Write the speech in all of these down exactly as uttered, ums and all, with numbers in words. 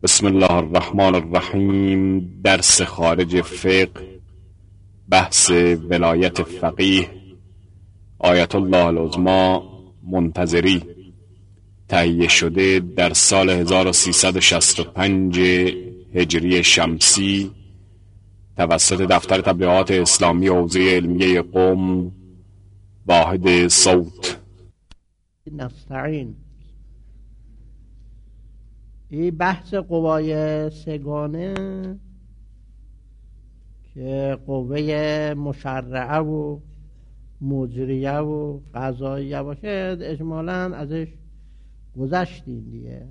بسم الله الرحمن الرحیم. درس خارج فقه، بحث ولایت فقیه آیت الله العظمی منتظری، تهیه شده در سال هزار و سیصد و شصت و پنج هجری شمسی توسط دفتر تبلیغات اسلامی حوزه علمیه قم، واحد صوت. نستعین. این بحث قوای سگانه که قوه مشرعه و مجریه و قضاییه باشه اجمالاً ازش گذشتیم دیگه.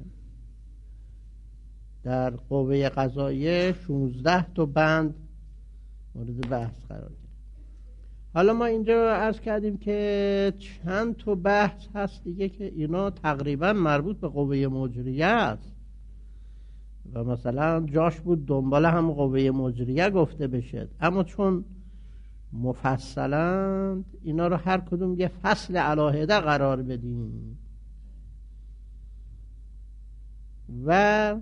در قوه قضاییه شانزده تا بند مورد بحث قرار گرفت. حالا ما اینجا عرض کردیم که چند تا بحث هست دیگه که اینا تقریبا مربوط به قوه مجریه است و مثلا جاش بود دنبال هم قوه مجریه گفته بشه، اما چون مفصلا اینا رو هر کدوم یه فصل علاهده قرار بدیم و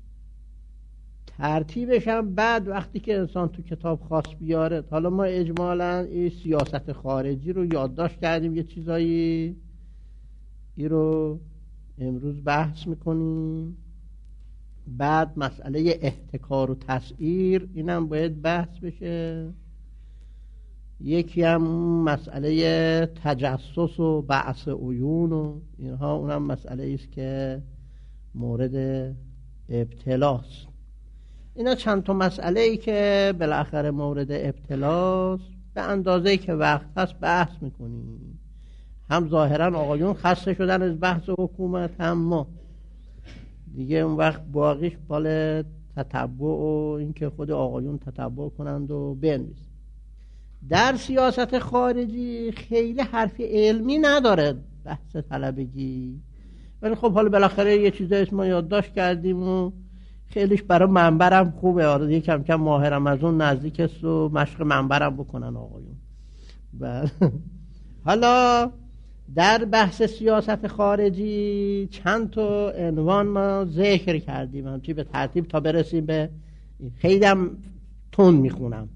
ترتیبش هم بعد وقتی که انسان تو کتاب خاص بیاره. حالا ما اجمالاً این سیاست خارجی رو یادداشت کردیم، یه چیزایی این رو امروز بحث میکنیم. بعد مسئله احتکار و تسعیر اینم باید بحث بشه. یکی هم مسئله تجسس و بعث عیون و اینها، اونم مسئله است که مورد ابتلاست. اینا چند تا مسئله ای که بالاخره مورد ابتلاست، به اندازه‌ای که وقت هست بحث میکنیم. هم ظاهرا آقایون خسته شدن از بحث حکومت، هم ما دیگه اون وقت باقیش بال تتبع و اینکه خود آقایون تتبع کنند و بنویسند. در سیاست خارجی خیلی حرف علمی نداره بحث طلبگی، ولی خب حالا بالاخره یه چیزایی اسم ما یادداشت کردیم و خیلیش برای منبرم خوبه. آره دیگه کم کم ماه رمضان نزدیک است و مشق منبرم بکنن آقایون. حالا در بحث سیاست خارجی چند تا عنوان ما ذکر کردیم، هم به ترتیب تا برسیم به خیلی هم تون میخونم.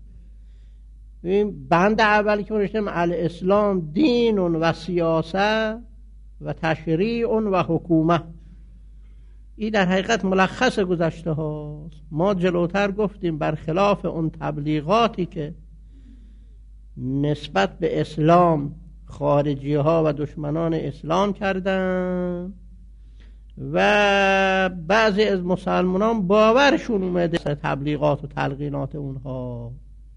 بند اولی که نوشتم الاسلام دین و سیاست و تشریع و حکومت، این در حقیقت ملخص گذشته هاست. ما جلوتر گفتیم برخلاف اون تبلیغاتی که نسبت به اسلام خارجی ها و دشمنان اسلام کردن و بعضی از مسلمانان باورشون اومده تبلیغات و تلقینات اونها،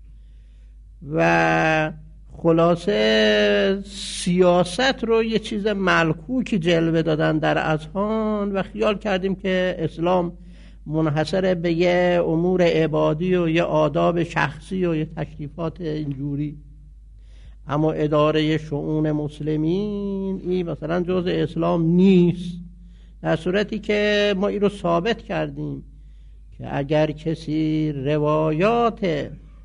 و خلاصه سیاست رو یه چیز ملکوکی جلوه دادن در اذهان و خیال کردیم که اسلام منحصر به یه امور عبادی و یه آداب شخصی و یه تشریفات اینجوری، اما اداره شؤون مسلمین این مثلا جزء اسلام نیست. در صورتی که ما این رو ثابت کردیم که اگر کسی روایات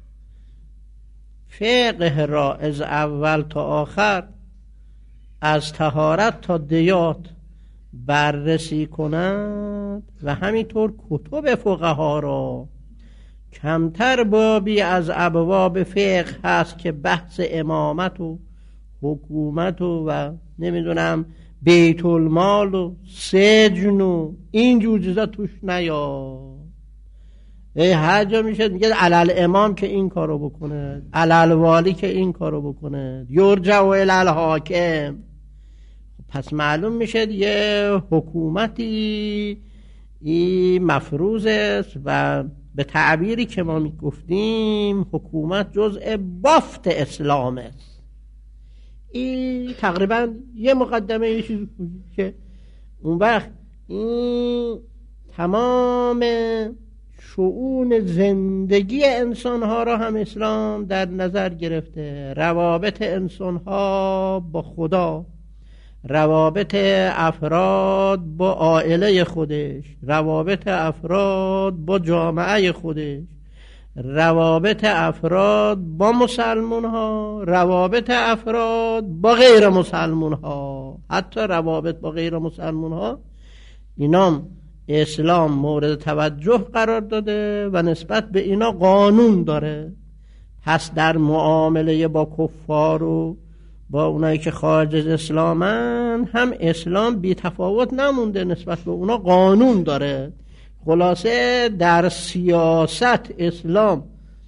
فقه را از اول تا آخر از طهارت تا دیات بررسی کند و همینطور کتب فقها را، کمتر بابی از ابواب فقه هست که بحث امامت و حکومت و, و نمیدونم بیت المال و سجن و اینجور چیزا توش نیاد. هر جا میشه میگه علل امام که این کارو بکنه، علل والی که این کارو بکنه، یرجع و علل حاکم. پس معلوم میشه یه حکومتی این مفروض است و به تعبیری که ما میگفتیم حکومت جزء بافت اسلام است. این تقریبا یه مقدمه یه چیزی که اون وقت این تمام شؤون زندگی انسانها را هم اسلام در نظر گرفته. روابط انسانها با خدا، روابط افراد با عائله خودش، روابط افراد با جامعه خودش، روابط افراد با مسلمان ها، روابط افراد با غیر مسلمان ها، حتی روابط با غیر مسلمان ها اینام اسلام مورد توجه قرار داده و نسبت به اینا قانون داره. پس در معامله با کفار و با اونایی که خارج از اسلامن هم اسلام بی تفاوت نمونده، نسبت به اونا قانون داره. خلاصه در سیاست اسلام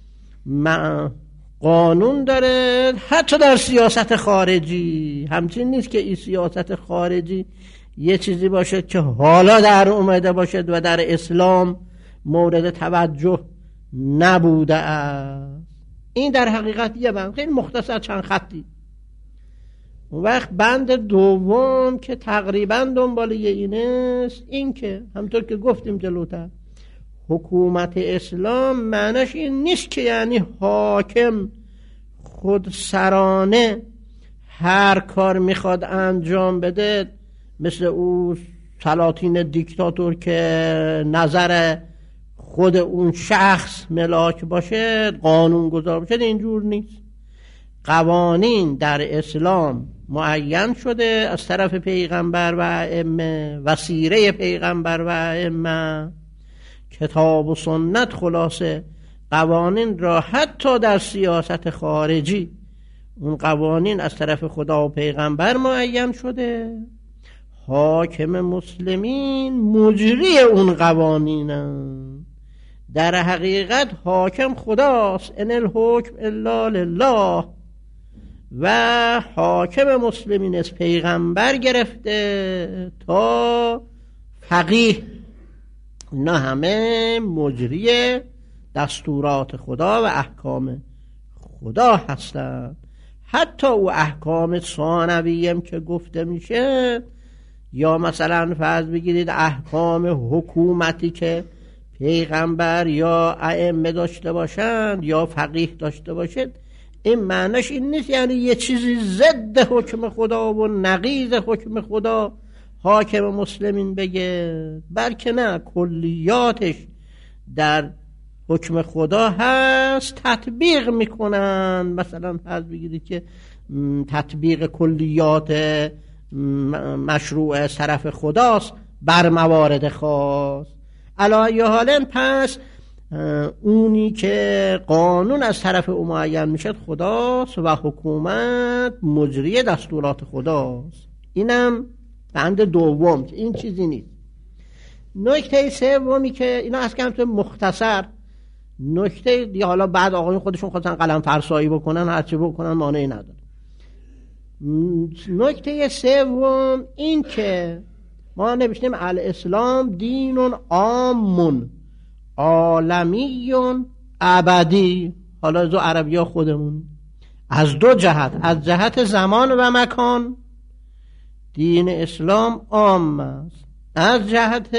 قانون داره، حتی در سیاست خارجی. همچین نیست که این سیاست خارجی یه چیزی باشه که حالا در اومده باشد و در اسلام مورد توجه نبوده است. این در حقیقت یه بند خیلی مختصر چند خطی. اون وقت بند دوم که تقریبا دنبال یه اینه است، این که همطور که گفتیم جلوتر حکومت اسلام معناش این نیست که یعنی حاکم خود سرانه هر کار میخواد انجام بده، مثل او سلاطین دیکتاتور که نظر خود اون شخص ملاک باشه، قانون گذار باشه. اینجور نیست. قوانین در اسلام معین شده از طرف پیغمبر و ائمه و سیره پیغمبر و ائمه، کتاب و سنت. خلاصه قوانین را حتی در سیاست خارجی اون قوانین از طرف خدا و پیغمبر معین شده. حاکم مسلمین مجری اون قوانینن. در حقیقت حاکم خداست، ان الحکم الا لله. و حاکم مسلمین از پیغمبر گرفته تا فقیه، اینا همه مجری دستورات خدا و احکام خدا هستند. حتی او احکام ثانویه که گفته میشه، یا مثلا فرض بگیرید احکام حکومتی که پیغمبر یا ائمه داشته باشند یا فقیه داشته باشد، این معنیش این نیست یعنی یه چیزی ضد حکم خدا و نقیض حکم خدا حاکم مسلمین بگه، بلکه نه، کلیاتش در حکم خدا هست، تطبیق میکنن. مثلا فرض بگیرید که تطبیق کلیات مشروع از طرف خداست بر موارد خاص. علی حالن پس اونی که قانون از طرف او معین میشد خداست و حکومت مجری دستورات خداست. اینم بند دوم که این چیزی نیست. نکته سومی که اینا از کمت مختصر نکته دیگه، حالا بعد آقایون خودشون خواستن قلم فرسایی بکنن هرچی بکنن مانعی نداره. نکته سوم این که ما نوشتیم الاسلام دین عام عالمی ابدی. حالا از عربی ها خودمون از دو جهت، از جهت زمان و مکان دین اسلام عام است، از جهت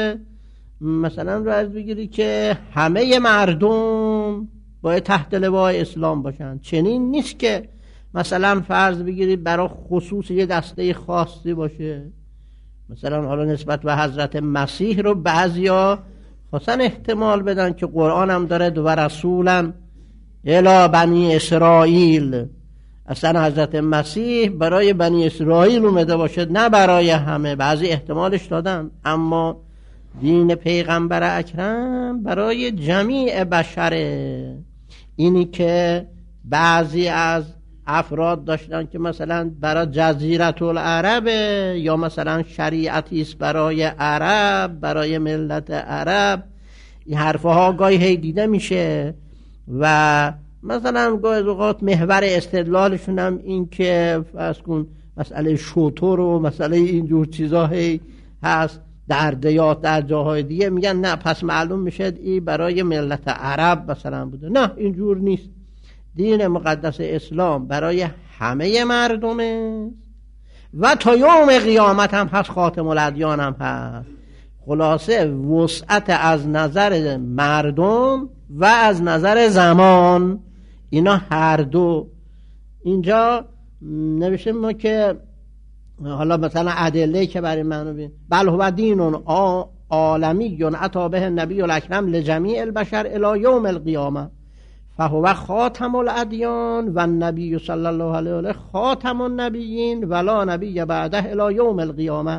مثلا رو از بگیری که همه مردم باید تحت لوای اسلام باشن. چنین نیست که مثلا فرض بگیرید برای خصوص یه دسته خاصی باشه. مثلا حالا نسبت به حضرت مسیح رو بعضیا خواستن احتمال بدن که قرآن هم داره و رسولا الی بنی اسرائیل، اصلا حضرت مسیح برای بنی اسرائیل اومده باشه نه برای همه. بعضی احتمالش دادن، اما دین پیغمبر اکرم برای جمیع بشره. اینی که بعضی از افراد داشتن که مثلا برای جزیره العرب یا مثلا شریعتی است برای عرب، برای ملت عرب، این حرفها گاهی هی دیده میشه و مثلا گاهی اوقات محور استدلالشون هم این که فرض کن مسئله شطور و مسئله اینجور چیزا هی هست در دیات در جاهای دیگه، میگن نه پس معلوم میشه این برای ملت عرب مثلا بوده. نه، اینجور نیست. دین مقدس اسلام برای همه مردمه و تا یوم قیامت هم هست، خاتم الادیان هم هست. خلاصه وسعت از نظر مردم و از نظر زمان، اینا هر دو. اینجا نوشته ما که حالا مثلا ادله که برای منو بین بل هو دین عالمی عطا به النبی الاکرم لجمیع البشر الی یوم القیامه فهو خاتم الادیان و النبی صلی الله علیه و آله خاتم النبیین ولا نبی بعده الی یوم القیامه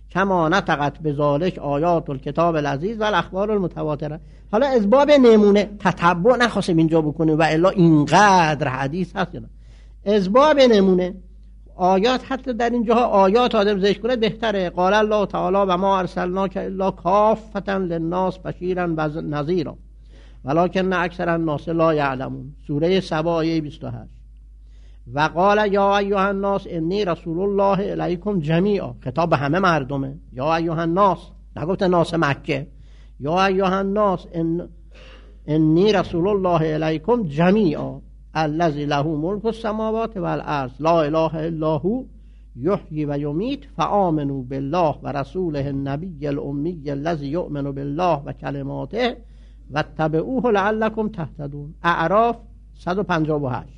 کما نطقت بذالک آیات الکتاب العزیز و الاخبار المتواتره. حالا از باب نمونه تتبع نخواستیم اینجا بکنیم و الا اینقدر حدیث هست. از باب نمونه آیات، حتی در اینجاها آیات آدم ذکر کنه بهتره. قال الله تعالی و ما ارسلناک الا کافة للناس بشیرا و نذیرا ولکن اکثر الناس لا یعلمون. سوره سبا آیه بیست و هشت. و قال یا ایها الناس انی رسول الله الیکم جمیعا. خطاب به همه مردمه. یا ایها الناس، نگفت ناس مکه. یا ایها الناس ان انی رسول الله الیکم جمیعا الذی له ملک السماوات والارض لا اله الا هو یحیی و یمیت فآمنوا بالله و رسوله النبی الامی الذی یؤمن بالله و کلماته واتبعوه لعلکم تهتدون. اعراف صد و پنجاه و هشت.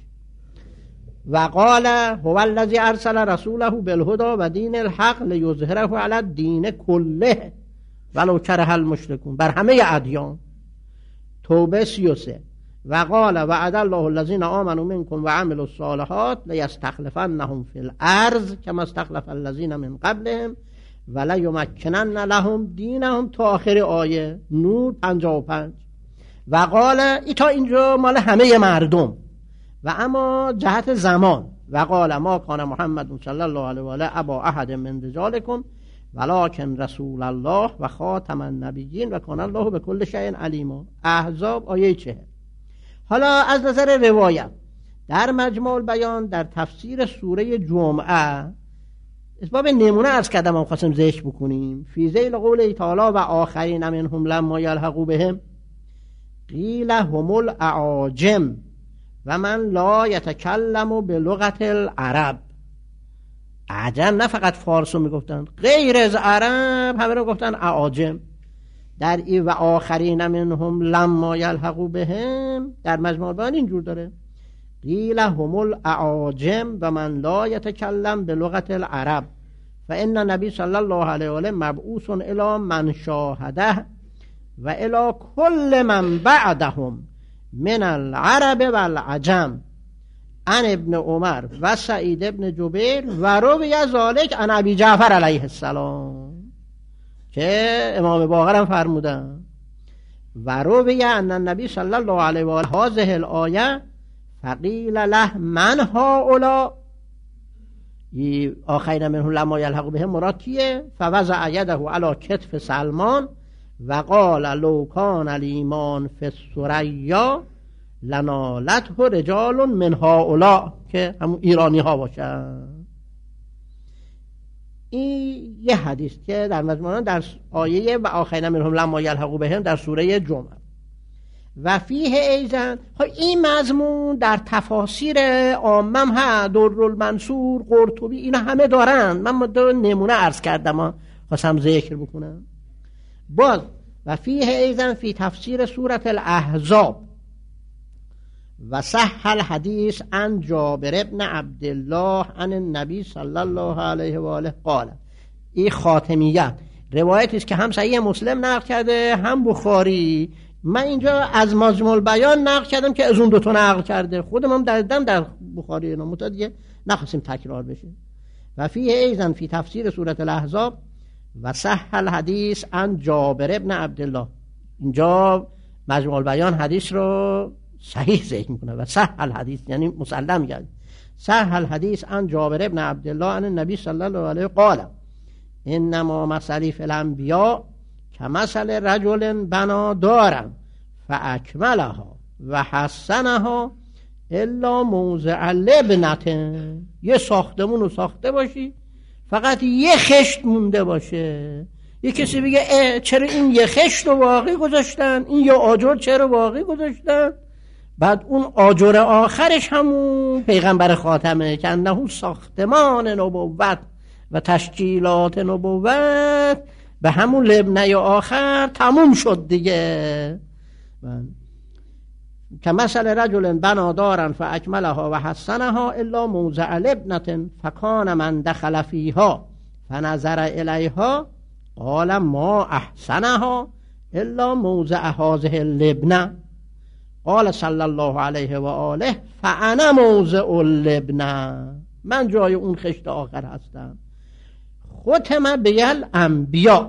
و قال هو الذی ارسل رسوله بالهدى و دین الحق لیظهره علی الدین کله ولو کره المشرکون. بر همه ادیان. توبه سی و سه. و قال وعد الله الذین آمنوا منکم و عملوا الصالحات لیستخلفنهم فی الارض کما استخلف الذین من قبلهم ولیمکنن لهم دینهم تا آخر آیه. نور پنجاه و پنج. و قال ای تا اینجا مال همه مردم. و اما جهت زمان و قال ما کان محمد صلی الله علیه و آله ابا احد من رجالکم ولکن رسول الله و خاتم النبیین و کان الله بكل شیء علیما. احزاب آیه چهل. حالا از نظر روایت در مجموع البیان در تفسیر سوره جمعه اسباب نمونه از کردم هم خواستم ذکر بکنیم. فی ذیل قوله تعالی و آخرین منهم لما یلحقوا بهم قیل هم الاعاجم و من لا یتکلم بلغت العرب. عجم نه فقط فارسو میگفتن، غیر از عرب همه رو گفتن اعاجم. در ای و آخرین منهم لما یلحقوا بهم در مجموع البیان اینجور داره قیل هم الاعاجم و من لا یتکلم بلغت العرب فان نبی صلی الله علیه و آله مبعوث الی من شاهده و الی کل من بعدهم من العرب و العجم عن ابن عمر و سعید ابن جبیر و روی ذالک عن ابی جعفر علیه السلام که امام باقر هم فرمودن. و روی ان النبی صلی الله علیه و آله هذه الآیه فقیل له من هؤلاء آخرین منهم لما یلحقوا بهم مراد کیه؟ فوضع یده علی کتف سلمان و قال لو کان الایمان فی الثریا لنالته رجال من هؤلاء که همون ایرانی ها باشن. این یه حدیث که در مضمون در آیه و آخرین منهم لما یلحقوا بهم در سوره جمعه. و فیه ایزن این مضمون در تفاسیر عامم ها درالمنصور قرطبی اینا همه دارن. من دو نمونه عرض کردم خواستم ذکر بکنم. باز و فیه ایزن فی تفسیر سورة الاحزاب و صح الحدیث عن جابر ابن عبدالله عن النبی صلی الله علیه و آله قال. این خاتمیت روایتی است که هم صحیح مسلم نقل کرده هم بخاری. من اینجا از مجموع البیان نقل کردم که از اون دو تا نقل کرده. خودم هم دادم در بخاری اینا متأدیه نخواستیم تکرار بشه. و فیه ایزن فی تفسیر سورة الاحزاب و صح الحدیث عن جابر ابن عبدالله. اینجا مجموع البیان حدیث رو صحیح ذکر میکنه و صح الحدیث یعنی مسلم گرد. صح الحدیث عن جابر ابن عبدالله عن النبی صلی الله علیه قال انما مثلی فی الانبیاء کمثل رجل بنا دارا فاکملها و حسنها الا موضع لبنه. یه ساختمون رو ساخته باشی فقط یه خشت مونده باشه. یه کسی بگه چرا این یه خشت رو واقعی گذاشتن، این یه آجر چرا واقعی گذاشتن، بعد اون آجر آخرش همون پیغمبر خاتمه که انه ساختمان نبوت و تشکیلات نبوت به همون لبنه آخر تموم شد دیگه. که مثل رجل بنا دارا فاکملها و حسنها الا موضع لبنه فکان من دخل فیها فنظر الیها قال ما احسنها الا موضع هذه اللبنه قال صلی الله علیه و آله فانا موضع اللبنه. من جای اون خشت آخر هستم. ختم بیل انبیا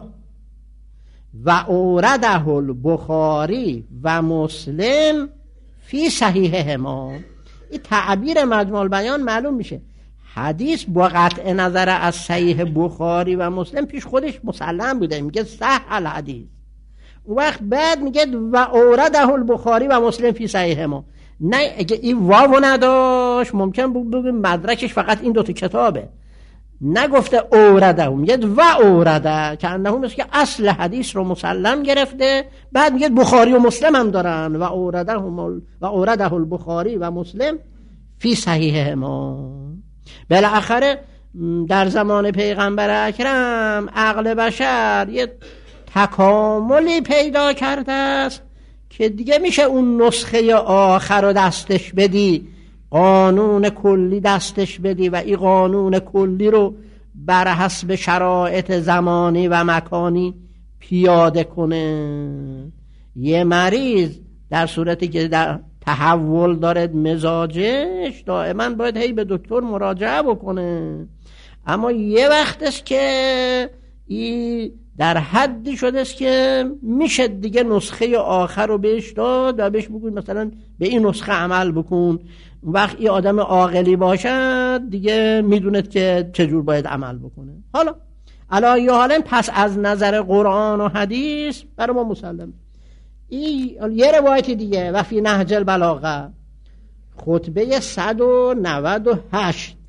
و اورده البخاری و مسلم فی صحیحهما. این تعبیر مجموع البیان معلوم میشه حدیث با قطع نظر از صحیح بخاری و مسلم پیش خودش مسلم بوده، میگه صح الحدیث. اون وقت بعد میگه و اورده البخاری و مسلم فی صحیحهما. نه اگه این واو نداشت ممکن بود بگیم مدرکش فقط این دوتا کتابه، نگفته اورده، میگه و اورده که انه مثل که اصل حدیث رو مسلم گرفته، بعد میگه بخاری و مسلم هم دارن و اورده هم و اورده البخاری و مسلم فی صحیحهما. بالاخره در زمان پیغمبر اکرم عقل بشر یه تکاملی پیدا کرده است که دیگه میشه اون نسخه آخر رو دستش بدی، قانون کلی دستش بدی و این قانون کلی رو بر حسب شرایط زمانی و مکانی پیاده کنه. یه مریض در صورتی که در تحول دارد مزاجش دائما باید هی به دکتر مراجعه بکنه، اما یه وقت است که این در حدی شده است که میشه دیگه نسخه آخر رو بهش داد و بهش بگوید مثلا به این نسخه عمل بکن. وقت این آدم عاقلی باشد دیگه میدوند که چجور باید عمل بکنه. حالا علی حالا پس از نظر قرآن و حدیث برای ما مسلم. این یه روایت دیگه و فی نهج البلاغه خطبه صد و نود و هشت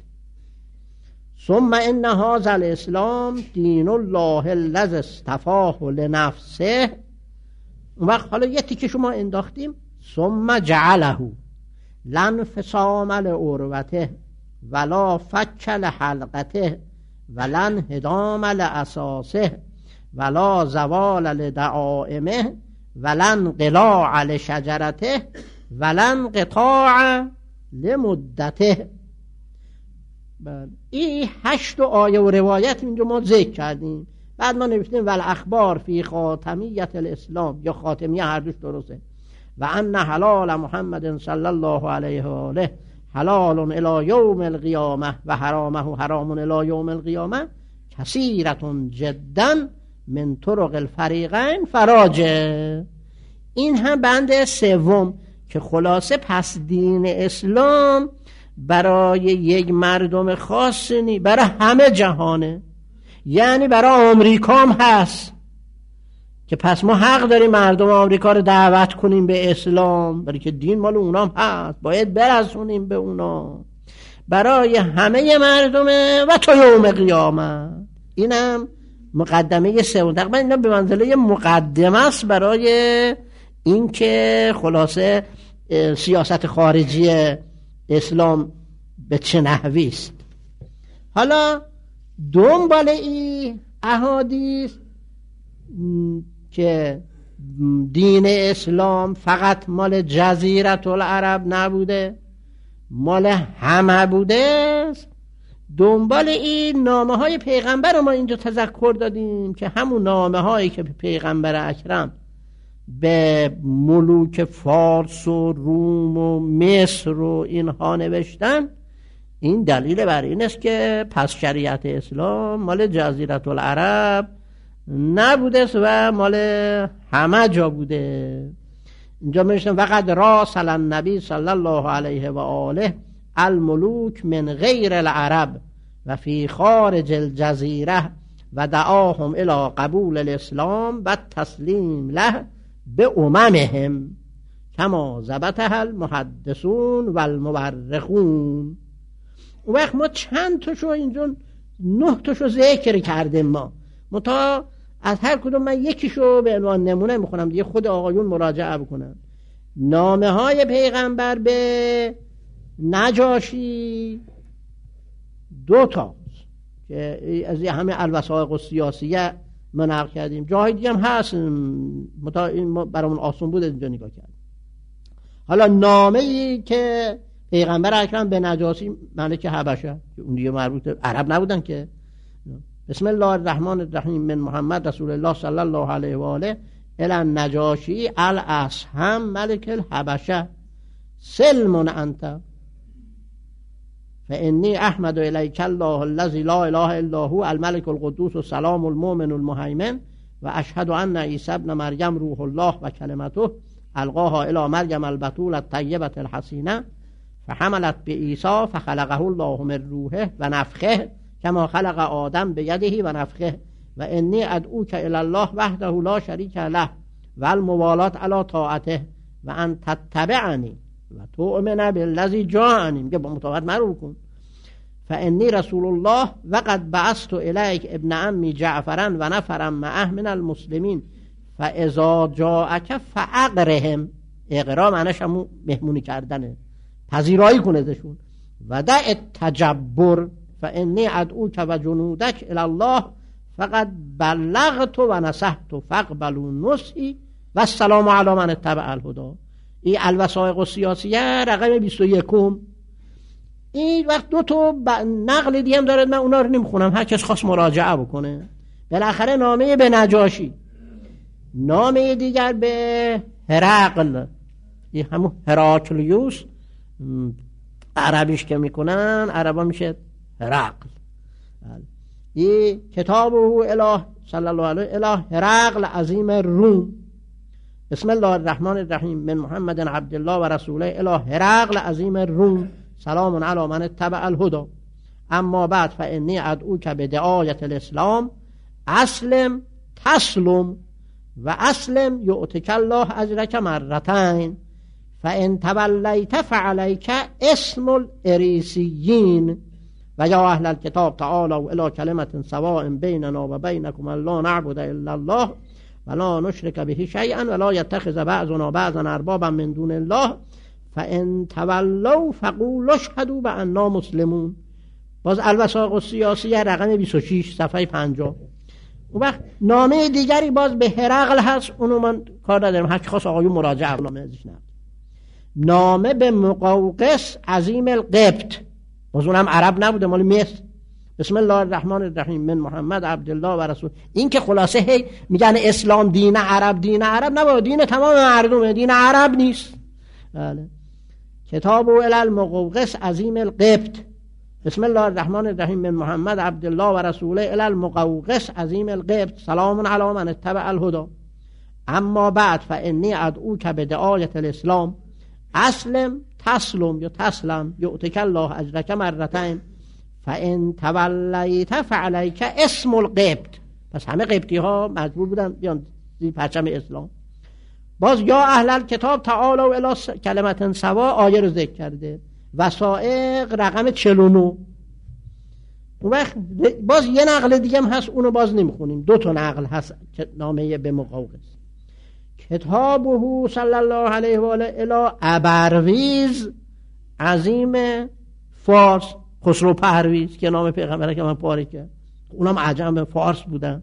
ثم ان هذا الاسلام دین الله الذی اصطفاه لنفسه. اون وقت حالا یه تیکه شما انداختیم ثم جعله لن فصام لعروته ولا فک لحلقته ولن هدام لاساسه ولا زوال لدعائمه ولن قلاع لشجرته ولن قطاع لمدته. این هشت آیه و روایت اینجا ما ذکر کردیم. بعد ما نوشتیم ول اخبار فی خاتمیت الاسلام، یا خاتمیه هر دوش درسته، و ان حلال محمد صلی الله علیه و آله حلال الی یوم القیامه و حرامه حرام الی یوم القیامه کثیرة جدا من طرق الفریقین فراجه. این هم بند سوم که خلاصه پس دین اسلام برای یک مردم خاصی نی، برای همه جهانه. یعنی برای آمریکا هم هست که پس ما حق داریم مردم آمریکا رو دعوت کنیم به اسلام، برای که دین مال اونام هست، باید برسونیم به اونا. برای همه مردمه و تا یوم قیامت. اینم مقدمه سوم. تقریبا اینا به منزله مقدمه است برای این که خلاصه سیاست خارجی اسلام به چه نحوی است. حالا دنبال این احادیث که دین اسلام فقط مال جزیره العرب نبوده، مال همه بوده است، دنبال این نامه های پیغمبر رو ما اینجا تذکر دادیم که همون نامه هایی که پیغمبر اکرم به ملوک فارس و روم و مصر و اینها نوشتن، این دلیل بر این است که پس شریعت اسلام مال جزیره العرب نبوده و مال همه جا بوده. اینجا میشن وقد راسل النبی صلی الله علیه و آله الملوک من غیر العرب و فی خارج الجزیره و دعاهم الى قبول الاسلام و تسلیم له به اممهم کما ضبطها المحدثون و المورخون. اون وقت ما چند تاشو اینجا نه تاشو ذکر کردیم. ما متا از هر کدوم من یکیشو به عنوان نمونه میخونم دیگه، خود آقایون مراجعه بکنن. نامه های پیغمبر به نجاشی دو تا که از همه الوثائق السیاسیه ما نقل کردیم، جاهای دیگه هم هست متا این برامون آسون بود اینجا نگاه کردیم. حالا نامه ای که پیغمبر اکرم به نجاشی ملک حبشه که اون دیگه مربوط عرب نبودن که، بسم الله الرحمن الرحیم من محمد رسول الله صلی الله علیه و آله الی النجاشی الاصحم ملک الحبشه سلم انت فانی احمد الیک الله الذی لا اله الا هو الملك القدوس السلام المؤمن المهیمن و اشهد ان عیسی ابن مریم روح الله و کلمته القاها الی مریم البتول الطیبه الحسینه فحملت بعیسی فخلقه الله من روحه و نفخه کما خلق آدم بیده و نفخه و انی ادعوک الی الله وحده لا شریک له و الموالات علی طاعته و ان تتبعنی و تؤمن بالذی جاءنی، میگه با مطابقت مرو کن. فانی رسول الله و قد بعثت الیک ابن عمی جعفرا و نفرا معه من المسلمین فاذا جاءک فاقرهم، اقرا معناش همون مهمونی کردنه، پذیرایی کنه ازشون. و دع التجبر فانی ادعوک و جنودک الی الله فقد بلغت و نصحت فاقبلوا نصحی و السلام علی من اتبع الهدی. این الوثائق السیاسیه رقم بیست و یک. این وقت دو تا نقل دیگه هم داره، من اونا رو نمیخونم، هر کس خواست مراجعه بکنه. بالاخره نامه به نجاشی، نامه دیگر به هرقل، این همون هراکلیوس عربیش که میکنن عربا میشه هرقل. این کتاب او اله صلی الله علیه اله هرقل عظیم روم. بسم الله الرحمن الرحیم من محمد عبدالله و رسوله اله هرقل عظیم روم سلام علی من اتبع الهدی اما بعد فانی ادعوک بدعایت الاسلام اسلم تسلم و اسلم یؤتک الله اجرک مرتین فان تولیت فعلیک اسم الاریسیین و یا اهل الكتاب تعالوا الی کلمة سواء بیننا و بینکم لا نعبد الا الله ولا نشرک به شیئا ولا یتخذ بعضنا بعضا اربابا من دون الله فان تولوا فقولوا اشهدوا بأننا مسلمون. باز الوثائق السیاسیه رقم بیست و شش صفحه پنجاه. اون وقت نامه دیگری باز به هرقل هست، اونو من کار ندارم، هر کی خواست آقایون مراجعه نامه ازش نه. نامه به مقوقس عظیم القبط، باز اونم عرب نبوده، مال مصر. بسم الله الرحمن الرحیم من محمد عبدالله و رسول. این که خلاصه هی میگن اسلام دین عرب، دین عرب نباید، دین تمام مردمه، دین عرب نیست. بله. کتاب الی المقوقس عظیم القبط بسم الله الرحمن الرحیم من محمد عبدالله و رسوله الی المقوقس عظیم القبط سلام علی من اتبع الهدی اما بعد فانی ادعوک بدعایت الاسلام اسلم تسلم یا تسلم یؤتک الله اجرک مرتین فان تولیت فعلیک اسم القبط. پس همه قبطی ها مجبور بودن بیان زیر پرچم اسلام. باز یا اهل الکتاب تعالوا الی کلمة سواء آیه رو ذکر کرده. وثائق رقم چهل و نه. اون وقت باز یه نقل دیگه هم هست، اونو باز نمیخونیم، دو تا نقل هست نامه به مقوقس. کتابه صلی الله علیه و آله الی ابرویز عظیم فارس خسرو پهرویز که نام پیغمبر که من پاره کرد، اونم عجم فارس بودن.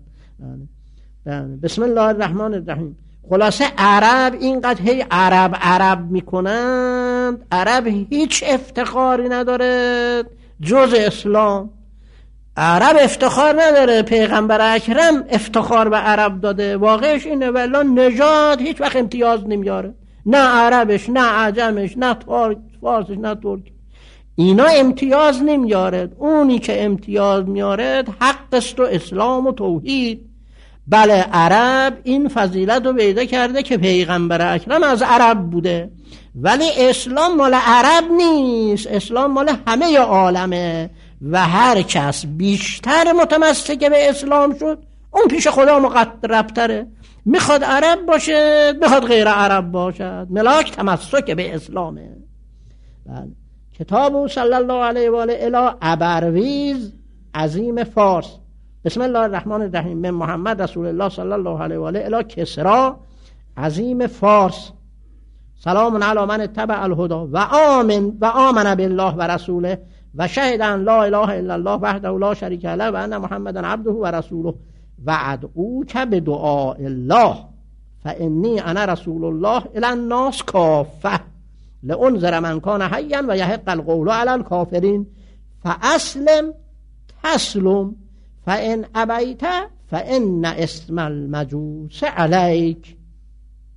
بسم الله الرحمن الرحیم. خلاصه عرب اینقدر هی عرب عرب میکنند، عرب هیچ افتخاری نداره جز اسلام. عرب افتخار نداره، پیغمبر اکرم افتخار به عرب داده، واقعش اینه. ولی نژاد هیچ وقت امتیاز نمیاره، نه عربش نه عجمش نه فارسش نه ترک، اینا امتیاز نمیاره. اونی که امتیاز میاره حق است و اسلام و توحید. بله عرب این فضیلت رو پیدا کرده که پیغمبر اکرم از عرب بوده، ولی اسلام مال عرب نیست، اسلام مال همه عالمه و هر کس بیشتر متمسک به اسلام شد اون پیش خدا مقربتره، میخواد عرب باشه میخواد غیر عرب باشد، ملاک تمسک به اسلامه. بله. کتاب صلی الله علیه و آله الی ابرویز عظیم فارس بسم الله الرحمن الرحیم من محمد رسول الله صلی الله علیه و آله الی کسرا عظیم فارس سلام علی من اتبع الهدی و آمن و آمن بالله و رسوله و شهد ان لا اله الا الله وحده لا شریک له و ان محمدا عبده و رسوله و ادعوک بدعاء الله فانی انا رسول الله الی الناس کافه لانذر من کان حیا و یحق القول علی الکافرین فاسلم تسلم فان ابیت فان اسم المجوس علیک.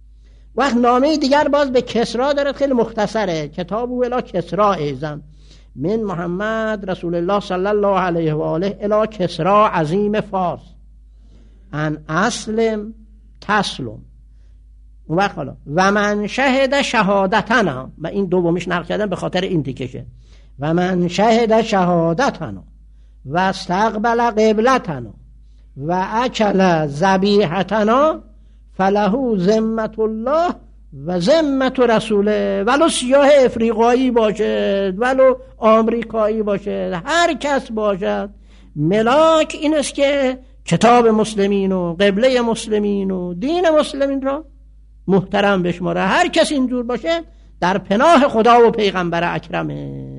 وقت نامه دیگر باز به کسرا داره، خیلی مختصره. کتاب او الی کسرا ایزن من محمد رسول الله صلی الله علیه و آله الی کسرا عظیم فارس ان اسلم تسلم. اون وقت حالا و من شهد شهادتنا، و این دومیش نقل کردن به خاطر این تیکشه، و من شهد شهادتنا و استقبل قبلتنا و اکل ذبیحتنا فله ذمت الله و ذمت رسوله، ولو سیاه افریقایی باشد ولو آمریکایی باشد، هر کس باشد. ملاک این است که کتاب مسلمین و قبله مسلمین و دین مسلمین را محترم بشماره. هر کس اینجور باشه در پناه خدا و پیغمبر اکرمه.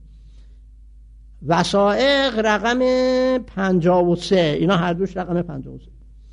وثائق رقم پنجاه و سه، اینا هر دوش رقم پنجاه و سه.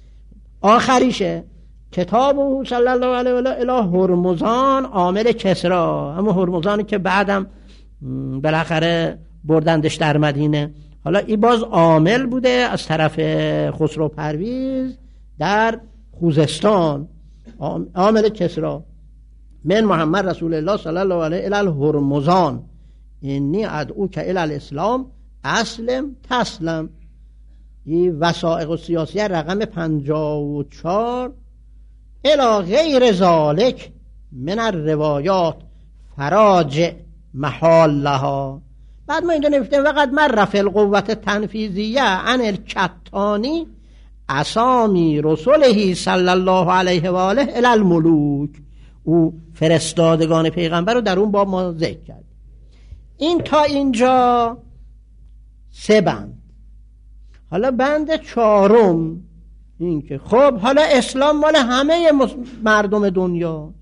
آخریشه کتاب او صلی الله علیه و آله الی هرمزان عامل کسرا، همون هرمزانی که بعدم بالاخره بردندش در مدینه. حالا این باز عامل بوده از طرف خسرو پرویز در خوزستان، عامل کسرا. من محمد رسول الله صلی الله علیه الی هرمزان اینی ادعوک الی الاسلام اسلم تسلم. این وثائق و سیاسیه رقم پنجاه و چهار. الی غیر ذالک من الروایات فراجع محالها. بعد ما اینجا نوشتیم وقت من رفع القوت تنفیذیه عن الکتانی اسامی رسوله صلی الله علیه و آله الی الملوک. او فرستادگان پیغمبر رو در اون باب ما ذکر کرد. این تا اینجا سه بند. حالا بند چهارم این که خب حالا اسلام مال همه مردم دنیا،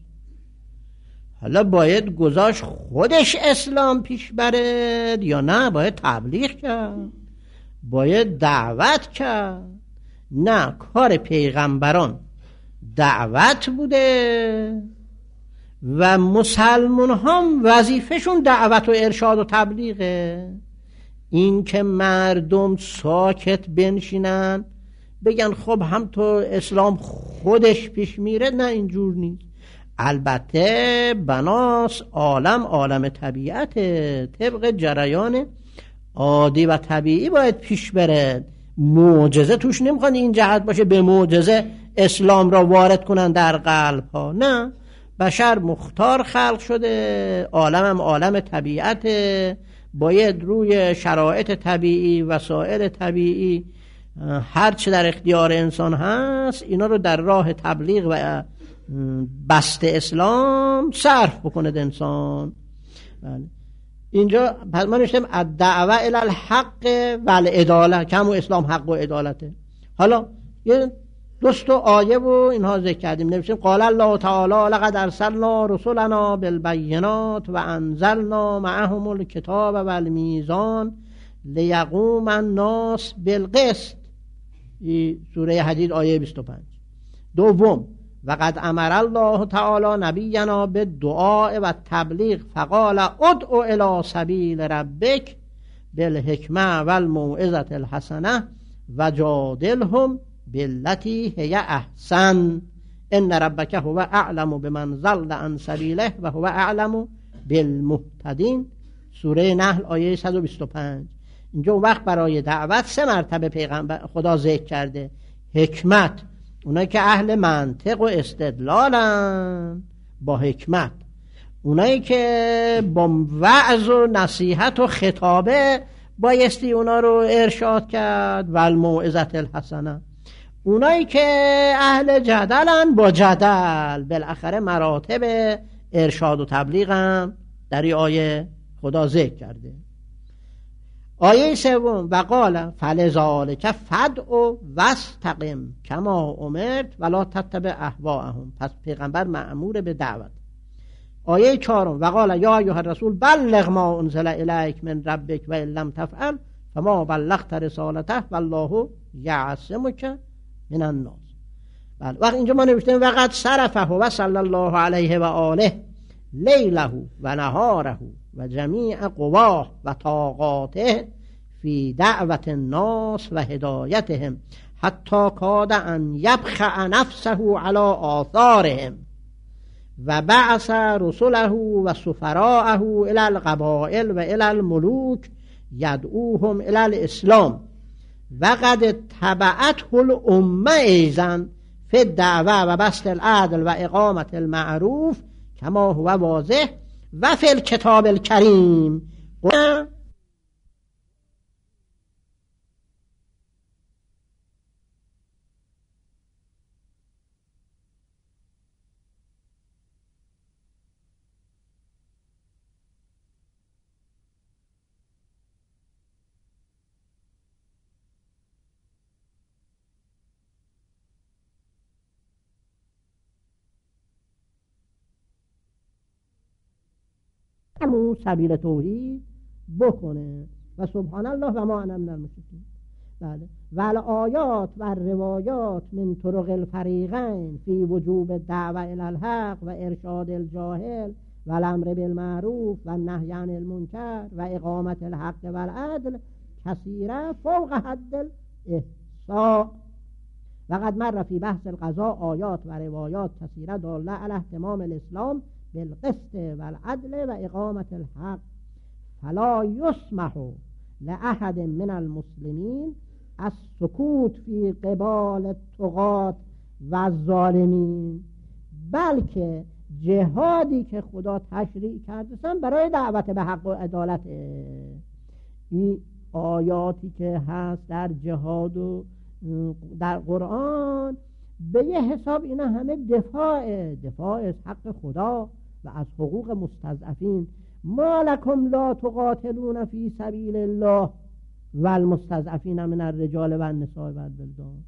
حالا باید گذاشت خودش اسلام پیش برد یا نه باید تبلیغ کرد، باید دعوت کرد؟ نه، کار پیغمبران دعوت بوده و مسلمان هم وظیفهشون دعوت و ارشاد و تبلیغه. این که مردم ساکت بنشینن بگن خب هم تو اسلام خودش پیش میره، نه اینجور نیست. البته بناس عالم عالم طبیعت، طبق جریان عادی و طبیعی باید پیش بره. معجزه توش نمیخواد این جهت باشه به معجزه اسلام را وارد کنن در قلب ها، نه. بشر مختار خلق شده، عالم هم عالم طبیعت، باید روی شرایط طبیعی وسایل طبیعی هر چه در اختیار انسان هست اینا رو در راه تبلیغ و بسط اسلام صرف بکنه انسان. بله. اینجا پس ما نوشتیم الدعوه الی الحق و العداله که همون اسلام حق و عدالته. حالا یه دوست و آیه و اینها ذکر کردیم. نوشتیم قال الله تعالی لقد ارسلنا رسلنا بالبینات و انزلنا معهم الکتاب والمیزان لیقوم الناس بالقسط. این سوره حدید آیه بیست و پنج. دوم وقد امر الله تعالی نبینا بالدعاء و تبلیغ فقال ادعو الی سبیل ربک بالحکمه والموعظه الحسنه وجادلهم بالتي هي احسن ان ربک هو اعلم بمن ضل عن سبیله و هو اعلم بالمهتدین. سوره نحل آیه صد و بیست و پنج. اینجا وقت برای دعوت سه مرتبه پیغمبر خدا ذکر کرده. حکمت، اونایی که اهل منطق و استدلالن با حکمت، اونایی که با وعظ و نصیحت و خطابه بایستی اونا رو ارشاد کرد و الموعظه الحسنه، اونایی که اهل جدلن با جدل. بالاخره مراتب ارشاد و تبلیغم در این آیه خدا ذکر کرده. آیه سوم و قال فلذالک فدع واستقم کما امرت ولا تتبع اهواءهم. پس پیغمبر مأمور به دعوت. آیه چهارم و قال یا ایها الرسول بلغ ما انزل الیک من ربک و ان لم تفعل فما بلغت رسالته والله یعصمک من الناس. بله. وقت اینجا ما نوشتیم وقد صرفه و صلی الله علیه و آله لیله و نهاره و جمیع قواه و طاقاته فی دعوت الناس و هدایتهم حتی کاد ان یبخع نفسه علی آثارهم و بعث رسله و سفراءه الی القبائل و الی الملوک یدعوهم الی الاسلام و قد تبعته الامه ایضا فی الدعوه و بسط العدل و اقامت المعروف کما هو واضح و فی الکتاب الکریم. همون سبیل توحید بکنه و سبحان الله و ما انا من المشرکین. بله ول آیات و روایات من طرق الفریقین فی وجوب دعوه الی الحق و ارشاد الجاهل و الامر بالمعروف و النهی عن المنکر و اقامت الحق و العدل کثیره فوق حد الاحصاء و قد مر فی بحث القضاء آیات و روایات کثیره داله علی اهتمام الاسلام بالقسط و العدل و اقامت الحق فلا یسمح لأحد من المسلمین السکوت فی قبال الطغاة و الظالمین، بلکه جهادی که خدا تشریع کرده برای دعوت به حق و عدالت. این آیاتی که هست در جهاد و در قرآن به یه حساب اینا همه دفاع دفاع از حق خدا و از حقوق مستضعفین. ما لکم لا تقاتلون فی سبیل الله و المستضعفین من الرجال و النساء و الولدان.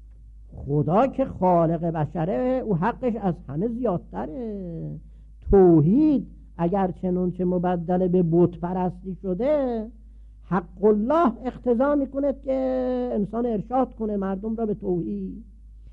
خدا که خالق بشره او حقش از همه زیادتره. توحید اگر چنانچه مبدل به بت پرستی شده، حق الله اقتضا میکنه که انسان ارشاد کنه مردم را به توحید.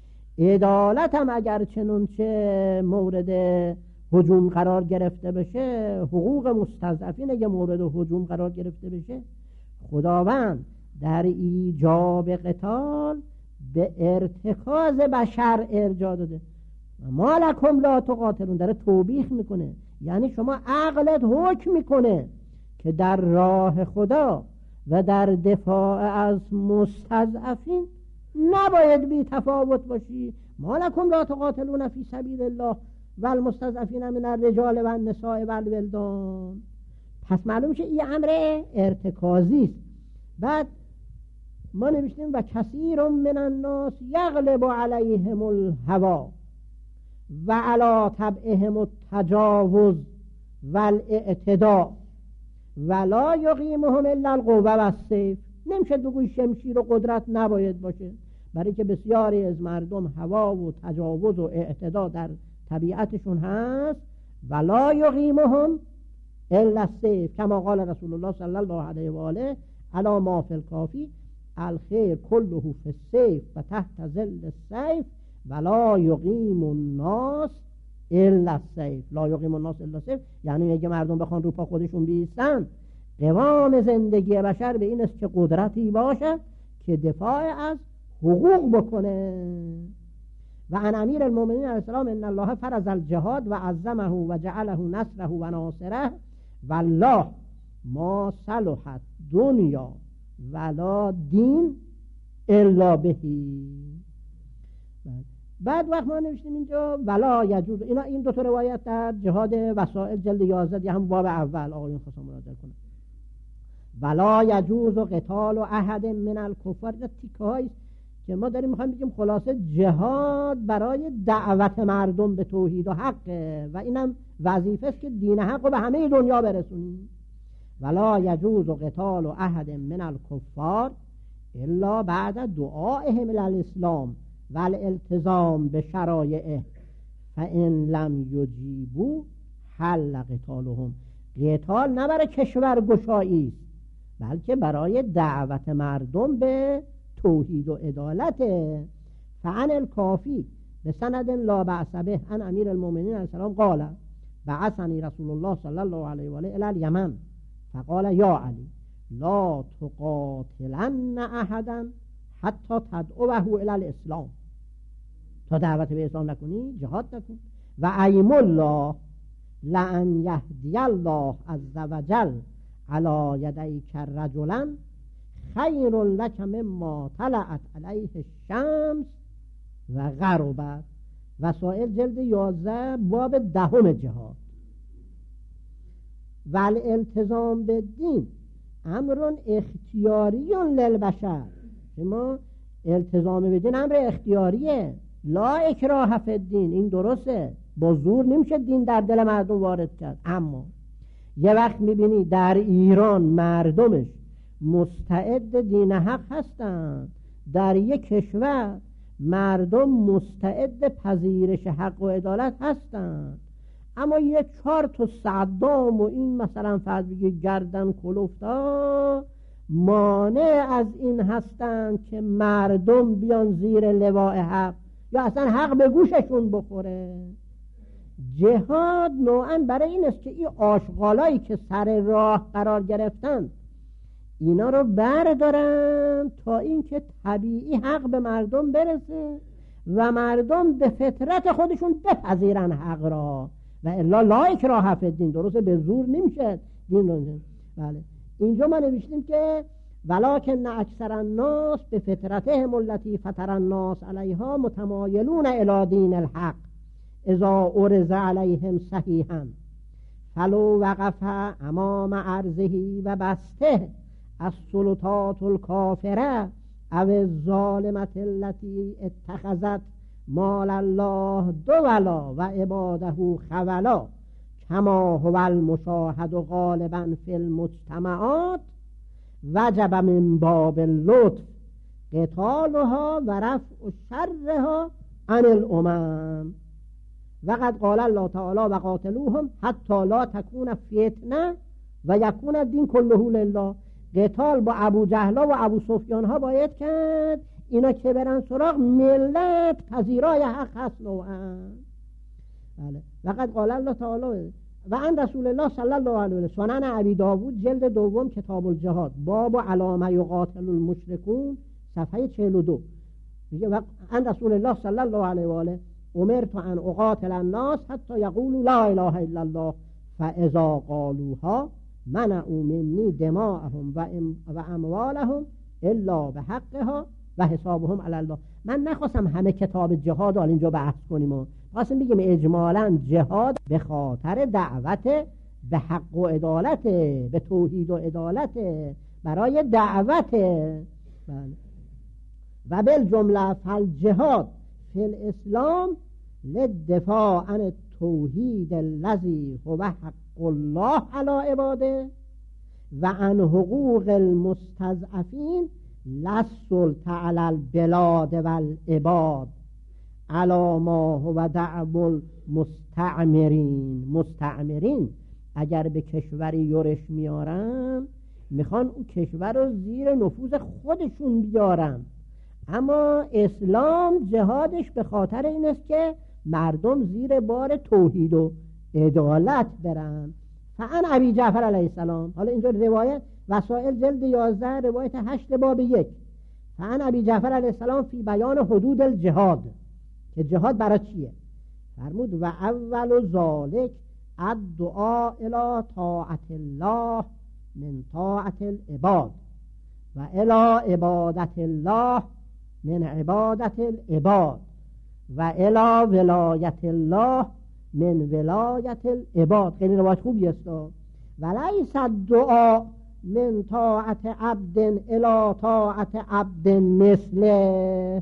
عدالت هم اگر چنانچه مورد هجوم قرار گرفته بشه، حقوق مستضعفین اگه مورد هجوم قرار گرفته بشه، خداوند در ایجاب قتال به ارتکاز بشر ارجاع داده. ما لکم لا تقاتلون داره توبیخ میکنه، یعنی شما عقلت حکم میکنه که در راه خدا و در دفاع از مستضعفین نباید بی تفاوت باشی. ما لکم لا تقاتلون فی سبیل الله و المستضعفین من الرجال و النساء و الولدان. پس معلوم شه این امر ارتکازی است. بعد ما نوشتیم و کثیر من الناس یغلب علیهم الهوا و علی طبعهم التجاوز و الاعتداء ولا یقیمهم الا القوه و السیف. نمیشه بگوی شمشیر و قدرت نباید باشه، برای که بسیاری از مردم هوا و تجاوز و اعتداء در طبیعتشون هست. ولا یقیمهم الا السیف کما قال رسول الله صلی الله علیه و آله علی ما فی الکافی الخیر کله فی السیف و تحت ظل السیف ولا یقیم الناس الا السیف. لا یقیم الناس الا السیف یعنی اگه مردم بخوان رو پا خودشون بیستن، قوام زندگی بشر به این است که قدرتی باشد که دفاع از حقوق بکنه. و عن امیر المؤمنین علیه السلام ان الله فرض الجهاد و عظمه و جعله نصره و ناصره والله ما صلحت دنیا ولا دین الا بهی. بعد وقت ما نوشتیم اینجا ولا یجوز، اینا این دو تا روایت در جهاد وسائل جلد یازده هم باب اول آقایون خواستم مراجعه کنم. ولا یجوز قتال و احد من الکفار. این تیکه هایی که ما داریم میخوایم بگیم خلاصه جهاد برای دعوت مردم به توحید و حق و اینم وظیفه است که دین حق رو به همه دنیا برسونیم. ولا یجوز قتال و احد من الکفار الا بعد دعائهم الی الاسلام و الالتزام به شرایعه فان لم یجیبوا حل قتالهم. قتال نه برای کشور گشایی است، بلکه برای دعوت مردم به توحید و عدالت. فعن الکافی به سند لا بأس به عن امیر المؤمنین علیه السلام قال بعثنی رسول الله صلی الله علیه و آله الی الیمن فقال یا علی لا تقاتلن احدا حتی تدعوه الی الاسلام. تا دعوت به اسلام نکنی جهاد نکن. و ایم الله لأن یهدی الله عز وجل علی یدیک رجلا خیر لک مما طلعت علیه الشمس و غربت. وسائل جلد یازده باب دهم جهاد. و الالتزام بالدین امر اختیاری للبشر. شما التزام بدین امر اختیاریه، لا اکراه فی الدین. این درسته، با زور نمیشه دین در دل مردم وارد کرد. اما یه وقت میبینی در ایران مردمش مستعد دین حق هستند، در یک کشور مردم مستعد پذیرش حق و عدالت هستند، اما یه چهار تا صدام و این مثلا فرض بگی گردن کلفتا مانع از این هستند که مردم بیان زیر لواء حق یا اصلا حق به گوششون بخوره. جهاد نوعا برای این است که این آشغالایی که سر راه قرار گرفتن اینا رو بردارن تا اینکه طبیعی حق به مردم برسه و مردم به فطرت خودشون بپذیرن حق را. و الا لا اکراه فی الدین، درسته به زور نمیشه دین رو. بله اینجا ما نوشتیم که ولکن اکثر الناس به فطرتهم التي فطر الناس علیها متمایلون الی دین الحق اذا عرض علیهم صحیحا فلو وقف امام عرضه و بسته السلطات الکافره او الظالمه التي اتخذت مال الله دولا و عباده خولا کما هو المشاهد غالبا فی المجتمعات وجب من باب اللطف قتالها و رفع شرها عن الامم. وقد قال الله تعالی و قاتلوهم حتی لا تکون فتنه و یکون الدین کله لله. قتال با ابو جهلا و ابو سفیان ها باید کرد، اینا که برن سراغ ملت پذیرای حق هست نوعا. بله. وقد قال الله تعالی و ان رسول الله صلی الله علیه و سنن ابی داوود جلد دوم کتاب الجهاد باب علامه یقاتل المشرکون صفحه چهل و دو میگه و ان رسول الله صلی الله علیه و آله امرت ان اقاتل الناس حتی یقولوا لا اله الا الله فاذا قالوها منعوا منی دماءهم و اموالهم الا بحقها و حسابهم علی الله. من نخواستم همه کتاب جهاد حال اینجا بحث کنیم و خواستم بگیم اجمالا جهاد به خاطر دعوت به حق و عدالت، به توحید و عدالت، برای دعوت. و بالجمله فالجهاد فی الاسلام للدفاع عن التوحید الذی هو حق الله علی عباده و عن حقوق المستضعفین للسلطه علی البلاد والعباد علی ما هو دعب المستعمرین. مستعمرین اگر به کشوری یورش میارن میخوان اون کشور رو زیر نفوذ خودشون بیارن، اما اسلام جهادش به خاطر این است که مردم زیر بار توحید و عدالت برن. فعن ابی جعفر علیه السلام، حالا اینجا روایت وسائل جلد یازده روایت هشت باب یک، فعن ابی جعفر علیه السلام فی بیان حدود الجهاد، که جهاد برای چیه؟ فرمود و اول ذالک الدعاء الی طاعت الله من طاعت العباد و الی عبادت الله من عبادت العباد و الی ولایت الله من ولایت العباد. خیلی روایت خوبی است. و لیس الدعاء من طاعت عبد الی طاعت عبد مثله.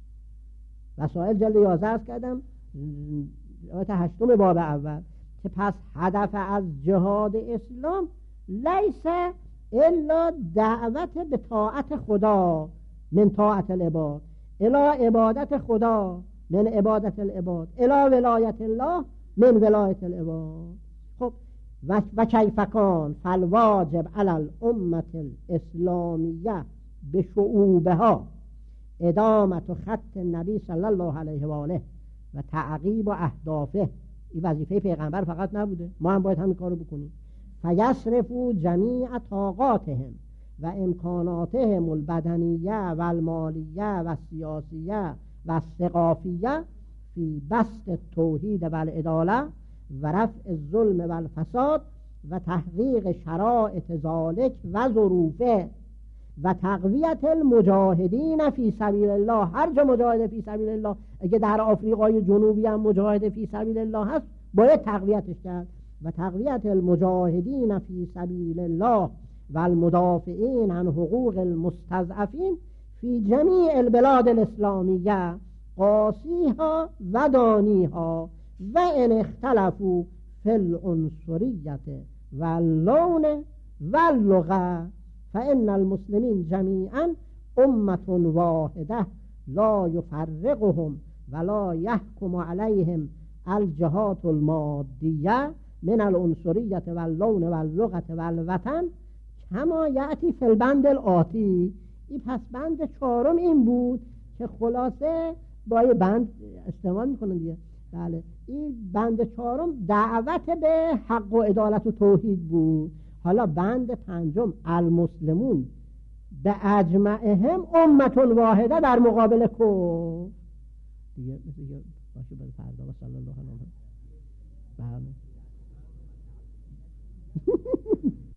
وسائل جلد یازده است کردم روایت هشتم باب اول که پس هدف از جهاد اسلام لیس الا دعوت به طاعت خدا من طاعت العباد الی عبادت خدا من عبادت العباد الی ولایت الله من ولایت العباد. خب و, و کیف کان فالواجب علی الامه الاسلامیه به شعوبها ادامت و خط نبی صلی الله علیه و آله و تعقیب و اهدافه. این وظیفه پیغمبر فقط نبوده، ما هم باید همین کارو بکنیم. فیصرفوا جمیع طاقاتهم و امکاناتهم البدنیه و المالیه و سیاسیه و ثقافیه فی بسط التوحید و العداله و رفع الظلم و الفساد و تحقیق شرائط ذالک و ظروفه و تقویت المجاهدین فی سبیل الله. هر جا مجاهد فی سبیل الله، اگه در آفریقای جنوبی هم مجاهد فی سبیل الله هست باید تقویتش کرد. و تقویت المجاهدین فی سبیل الله و المدافعین عن حقوق المستضعفین فی جمیع البلاد الاسلامیه قاسیها و دانیها و ان اختلفوا فی العنصریت و اللون و اللغه فان المسلمین جمیعا امة واحده لا یفرقهم ولا يحكم عليهم الجهات المادیه من العنصریت و اللون و اللغه و الوطن کما یأتی فی البند الآتی. این پس بند چهارم این بود که خلاصه با یه بند استعمال میکنن دیگه. بله، این بند چهارم دعوت به حق و عدالت و توحید بود. حالا بند پنجم المسلمون به اجمعهم امتون واحده در مقابل کفر دیگه. دیگه باشه بر فردا و صلی الله علیه و سلم. بله